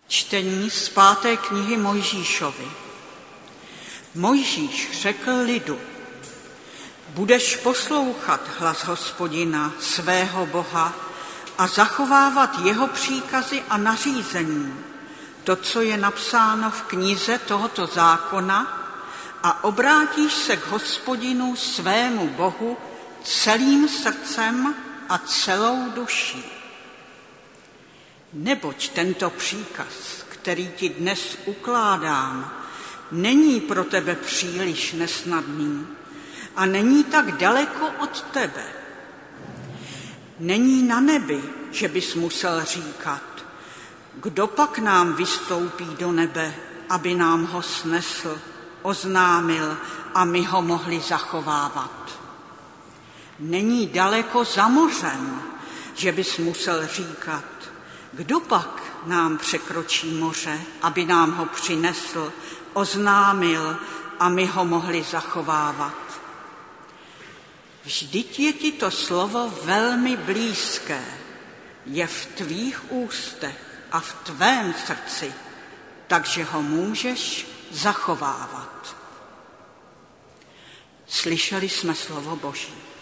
Čtení z 5. knihy Mojžíšovi. Mojžíš řekl lidu: budeš poslouchat hlas Hospodina, svého Boha, a zachovávat jeho příkazy a nařízení, to, co je napsáno v knize tohoto zákona, a obrátíš se k Hospodinu, svému Bohu, celým srdcem a celou duší. Neboť tento příkaz, který ti dnes ukládám, není pro tebe příliš nesnadný a není tak daleko od tebe. Není na nebi, že bys musel říkat: kdo pak nám vystoupí do nebe, aby nám ho snesl, oznámil a my ho mohli zachovávat. Není daleko za mořem, že bys musel říkat: kdo pak nám překročí moře, aby nám ho přinesl, oznámil a my ho mohli zachovávat. Vždyť je ti to slovo velmi blízké, je v tvých ústech a v tvém srdci, takže ho můžeš zachovávat. Slyšeli jsme slovo Boží.